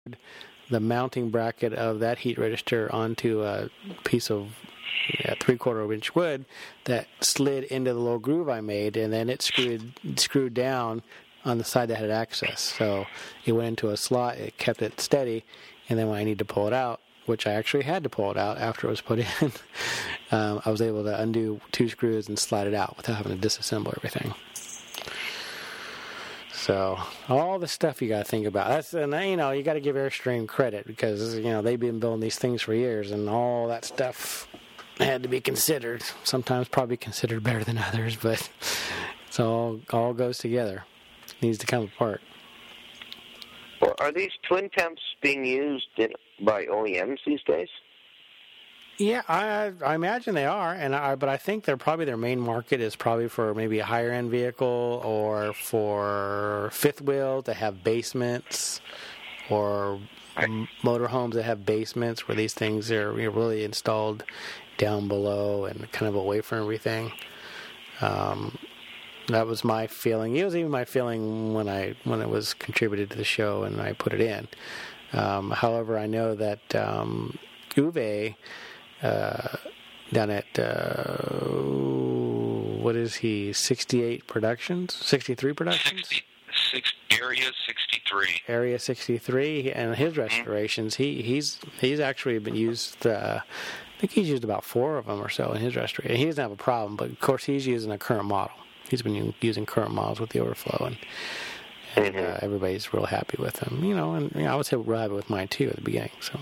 the mounting bracket of that heat register onto a piece of 3/4 inch wood that slid into the little groove I made, and then it screwed down on the side that had access. So it went into a slot, it kept it steady, and then when I need to pull it out, which I actually had to pull it out after it was put in, I was able to undo 2 screws and slide it out without having to disassemble everything. So all the stuff you got to think about. You got to give Airstream credit because they've been building these things for years, and all that stuff had to be considered. Sometimes probably considered better than others, but it's all goes together. It needs to come apart. Well, are these twin temps being used by OEMs these days? Yeah, I imagine they are, but I think their main market is probably for maybe a higher end vehicle or for fifth wheel to have basements, or motorhomes that have basements where these things are really installed down below and kind of away from everything. That was my feeling. It was even my feeling when it was contributed to the show and I put it in. However, I know that Uwe down at what is he? 68 Productions, 63 Productions. Area 63. Area 63, and his restorations. He's actually been used. I think he's used about 4 of them or so in his restoration. He doesn't have a problem, but of course he's using a current model. He's been using current models with the overflow, and everybody's real happy with him. I would say real happy with mine too at the beginning. So.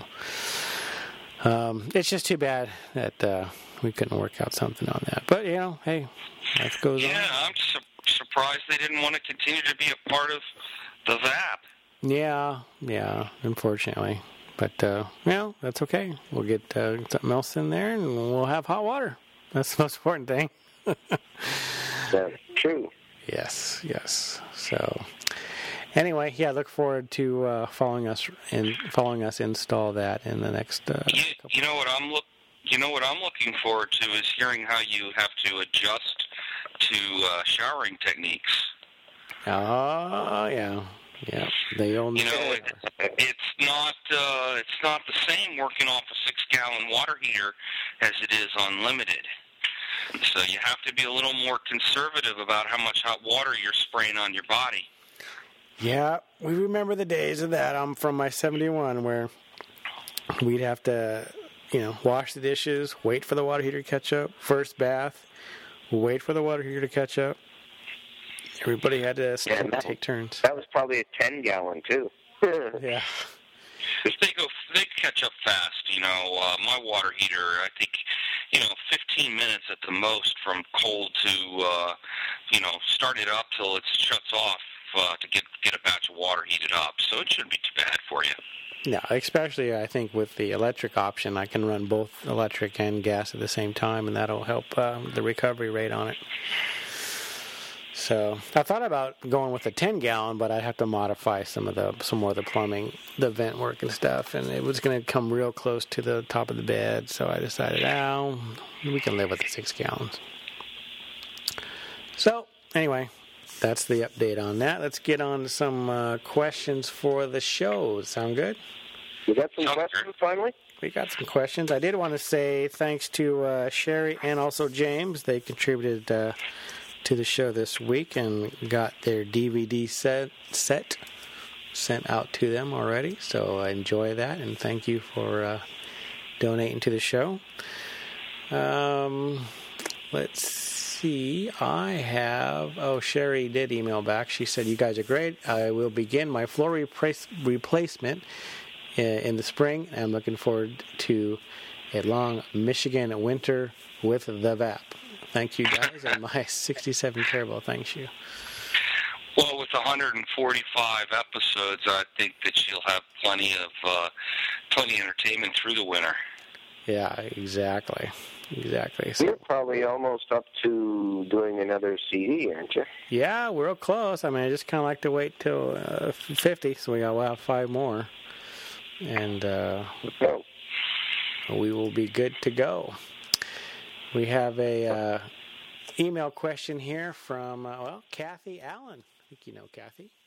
It's just too bad that we couldn't work out something on that. But, hey, life goes on. Yeah, I'm surprised they didn't want to continue to be a part of the VAP. Yeah, unfortunately. But, that's okay. We'll get something else in there, and we'll have hot water. That's the most important thing. That's true. Yes. So... Anyway, look forward to following us install that in the next. You know what I'm looking forward to is hearing how you have to adjust to showering techniques. Oh yeah. They all. It's not the same working off a 6-gallon water heater as it is unlimited. So you have to be a little more conservative about how much hot water you're spraying on your body. Yeah, we remember the days of that. I'm from my 71 where we'd have to, wash the dishes, wait for the water heater to catch up, first bath, wait for the water heater to catch up. Everybody had to take turns. That was probably a 10-gallon too. Yeah. They catch up fast. My water heater, I think, 15 minutes at the most from cold to, start it up till it shuts off. To get a batch of water heated up, so it shouldn't be too bad for you. No, especially I think with the electric option, I can run both electric and gas at the same time, and that'll help the recovery rate on it. So I thought about going with a 10-gallon, but I'd have to modify some more of the plumbing, the vent work and stuff, and it was going to come real close to the top of the bed. So I decided, we can live with the 6 gallons. So anyway. That's the update on that. Let's get on to some questions for the show. Sound good? You got some questions finally? We got some questions. I did want to say thanks to Sherry and also James. They contributed to the show this week and got their DVD set sent out to them already. So I enjoy that, and thank you for donating to the show. Let's see. Sherry did email back. She said, "You guys are great. I will begin my floor replacement in the spring. I'm looking forward to a long Michigan winter with the VAP. Thank you guys, and my 67 Turbo thanks you." Well, with 145 episodes, I think that she'll have plenty of entertainment through the winter. Yeah, exactly. So, you're probably almost up to doing another CD, aren't you? Yeah, we're real close. I just kind of like to wait till 50, so we'll have 5 more. And we will be good to go. We have a email question here from, Kathy Allen. I think you know Kathy.